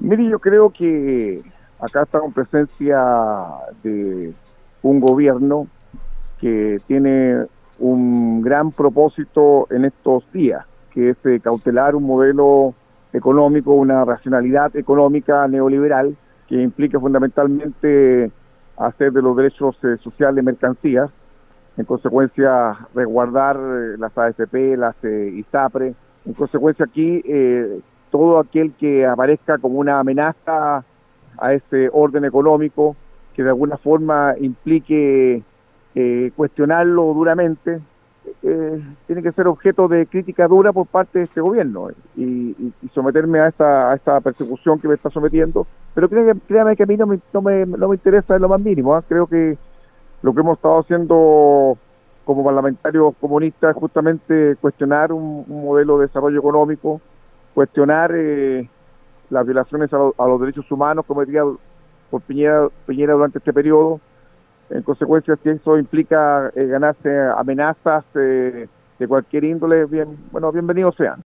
Mire, yo creo que acá está en presencia de un gobierno que tiene un gran propósito en estos días, que es cautelar un modelo económico, una racionalidad económica neoliberal que implica fundamentalmente hacer de los derechos sociales mercancías, en consecuencia resguardar las AFP, las ISAPRE, en consecuencia aquí todo aquel que aparezca como una amenaza a ese orden económico que de alguna forma implique cuestionarlo duramente, tiene que ser objeto de crítica dura por parte de este gobierno y someterme a esta persecución que me está sometiendo, pero créame que a mí no me interesa en lo más mínimo, ¿eh? Creo que lo que hemos estado haciendo como parlamentarios comunistas es justamente cuestionar un modelo de desarrollo económico, cuestionar las violaciones a los derechos humanos cometidas por Piñera durante este periodo. En consecuencia, si eso implica ganarse amenazas de cualquier índole, bien, bueno, bienvenidos sean.